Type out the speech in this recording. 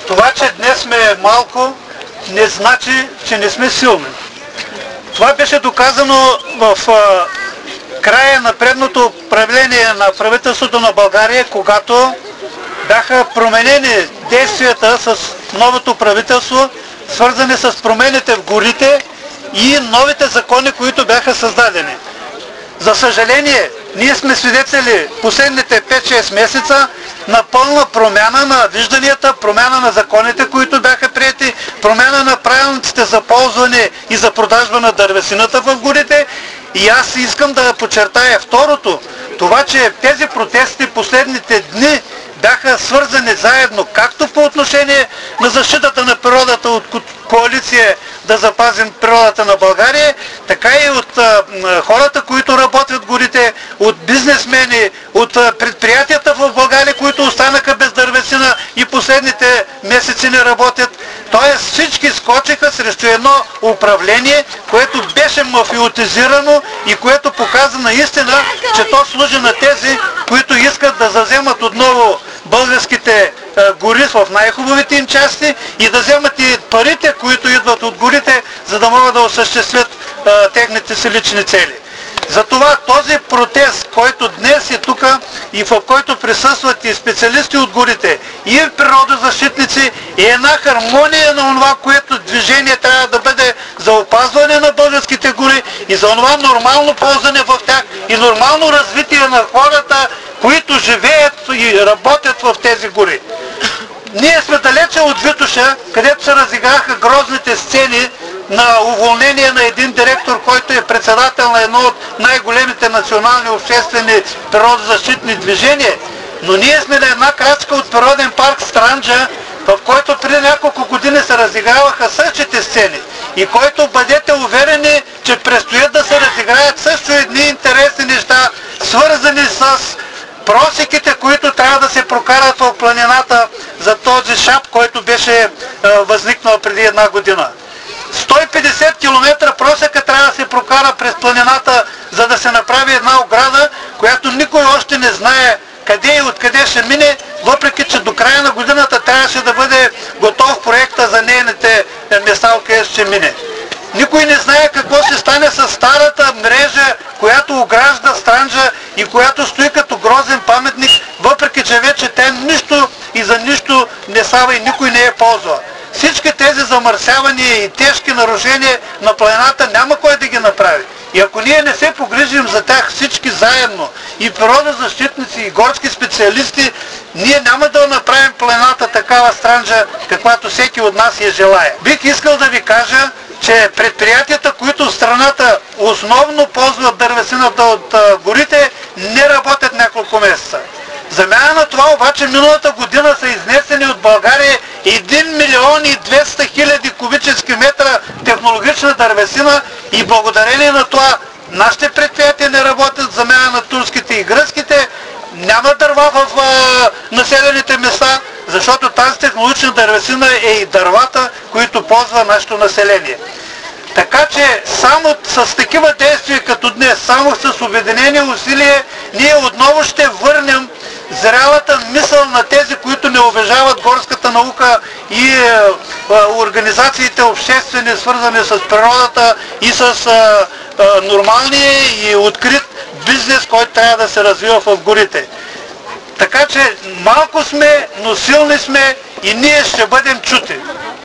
Това, че днес сме малко, не значи, че не сме силни. Това беше доказано в края на предното управление на правителството на България, когато бяха променени действията с новото правителство, свързани с промените в горите и новите закони, които бяха създадени. За съжаление, ние сме свидетели последните 5-6 месеца на пълна промяна на вижданията, промяна на законите, които бяха приети, промяна на правилниците за ползване и за продажба на дървесината в горите. И аз искам да подчертая второто, това, че тези протести последните дни бяха свързани заедно, както по отношение на защитата на природата от коалиция да запазим природата на България, така и от хората, които работят в горите, от бизнесмени, от предприятията в България, които останаха без дървесина и последните месеци не работят. Тоест всички скочиха срещу едно управление, което беше мафиотизирано и което показа наистина, че то служи на тези, които искат да завземат отново българските гори в най-хубавите им части и да вземат и парите, които идват от горите, за да могат да осъществят техните си лични цели. Затова този протест, който днес е тук и в който присъстват и специалисти от горите, и природозащитници, е една хармония на това, което движение трябва да бъде за опазване на българските гори и за това нормално ползване в тях и нормално развитие на хората, които живеят и работят в тези гори. Ние сме далече от Витоша, където се разиграха грозните сцени на уволнение на един директор, който е председател на едно от най-големите национални обществени природозащитни движения. Но ние сме на една крачка от природен парк Странджа, в който преди няколко години се разиграваха същите сцени и който, бъдете уверени, че предстоят да се разиграят също едни интересни неща, свързани с просеките, които трябва да се прокарат в планината за този шап, който беше възникнал преди една година. 150 км просека трябва да се прокара през планината, за да се направи една ограда, която никой още не знае къде и откъде ще мине, въпреки че до края на годината трябваше да бъде готов проекта за нейните места, къде ще мине. Никой не знае какво ще стане с старата мрежа, която огражда Странджа и която стои като грозен паметник, въпреки че вече тя нищо и за нищо не става и никой не я ползва. Всички тези замърсявания и тежки нарушения на планината няма кой да ги направи. И ако ние не се погрижим за тях всички заедно, и природозащитници, и горски специалисти, ние няма да направим планината такава Странджа, каквато всеки от нас я желая. Бих искал да ви кажа, че предприятията, които в страната основно ползват дървесината от горите, не работят няколко месеца. Замяна на това обаче миналата година са изнесени от България 1 милион и 200 хиляди кубически метра технологична дървесина и благодарение на това нашите предприятия не работят, замяна на турските и гръцките, няма дърва в населените места, защото тази технологична дървесина е и дървата, които ползва нашето население. Така че само с такива действия като днес, само с обединени усилия, ние отново ще върнем зрялата мисъл на тези, които не уважават горската наука и организациите обществени, свързани с природата и с нормалния и открит бизнес, който трябва да се развива в горите. Така че малко сме, но силни сме и ние ще бъдем чути.